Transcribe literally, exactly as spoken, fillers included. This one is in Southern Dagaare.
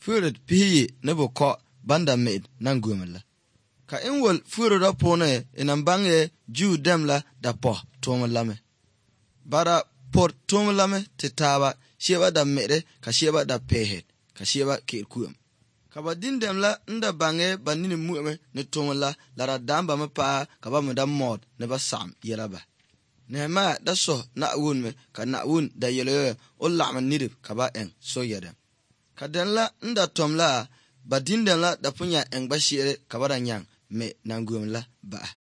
Furet piye ne bo ko banda med nan gumla. Ka inwal furo da pone inan bange ju demla da po tomlame. Bara por tomlame titaba sheba da mere ka sheba da pehet ka sheba ke kuam. Ka ba din demla nda bange banini muame ne tomla lara damba me pa ka ba me da mod ne ba sam yelaba. Nehema da so na wun me ka na wun da yele o lama nidib ka ba en so yedem. Ka denla nda tomla ba din demla da punya en ba shere ka ba da nyang me nangumla ba.